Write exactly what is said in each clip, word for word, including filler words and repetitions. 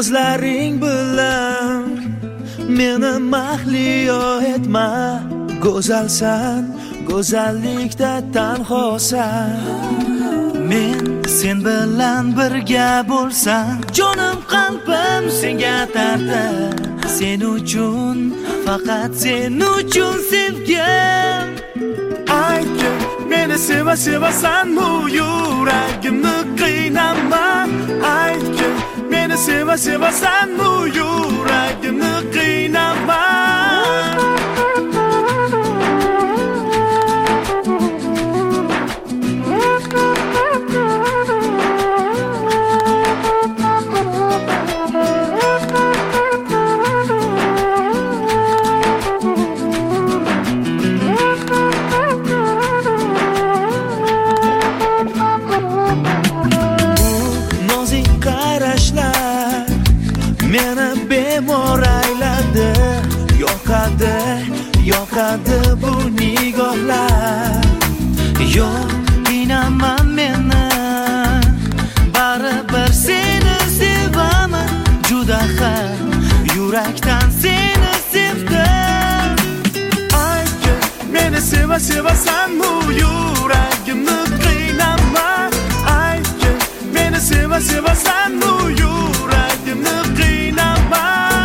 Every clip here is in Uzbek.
ko'zlaring bilan meni mahliyo etma. Go'zalsan, go'zallikda tanhosan. Men sen bilan birga bo'lsam, jonim qalbim senga tartar. Sen uchun, faqat sen uchun sevgim. Aytgin, meni seva sevasanmi, yuragimni qiynama. Aytgin, meni seva sevasanmi, yuragimni qiynama. Meni bemor ayladi, yoqadi, yoqadi bu nigohlar. Yo'q, qiynama meni, baribir seni sevaman. Juda ham yurakdan seni sevdim. Aytgin, meni seva sevasanmi, yuragimni qiynama. Aytgin, meni seva sevasanmi, yuragimni qiynama.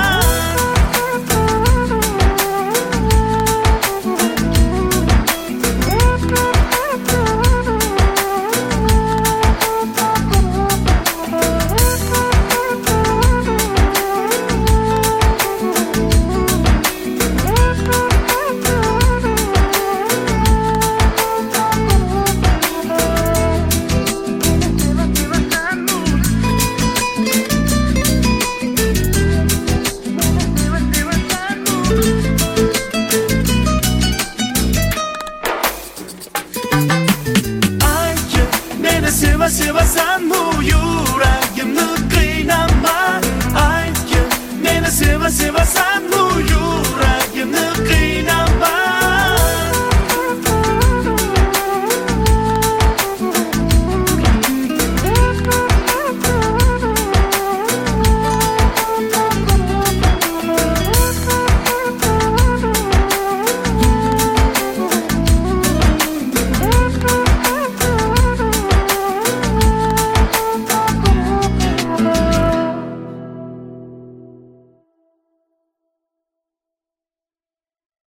Seva sevasanmi, yuragimni qiynama. Aytgin, meni seva sevasanmi, yuragimni